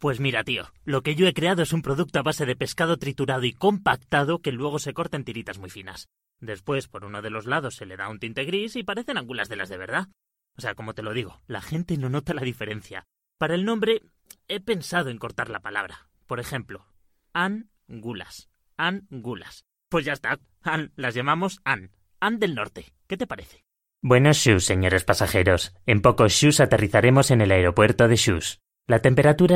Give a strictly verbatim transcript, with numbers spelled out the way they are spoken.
Pues mira, tío, lo que yo he creado es un producto a base de pescado triturado y compactado que luego se corta en tiritas muy finas. Después, por uno de los lados se le da un tinte gris y parecen angulas de las de verdad. O sea, como te lo digo, la gente no nota la diferencia. Para el nombre, he pensado en cortar la palabra. Por ejemplo, angulas. Angulas. Pues ya está. An, las llamamos An. An del Norte. ¿Qué te parece? Buenos shoes, señores pasajeros. En pocos shoes aterrizaremos en el aeropuerto de Shoes. La temperatura